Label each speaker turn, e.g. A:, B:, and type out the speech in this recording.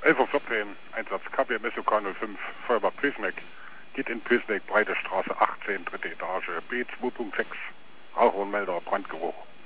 A: 11:14 Uhr, Einsatz KB MessoK 05, Feuerwehr Pösneck. Geht in Pösneck, Breite Straße 18, dritte Etage, B2.6. Rauch und Melder, Brandgeruch.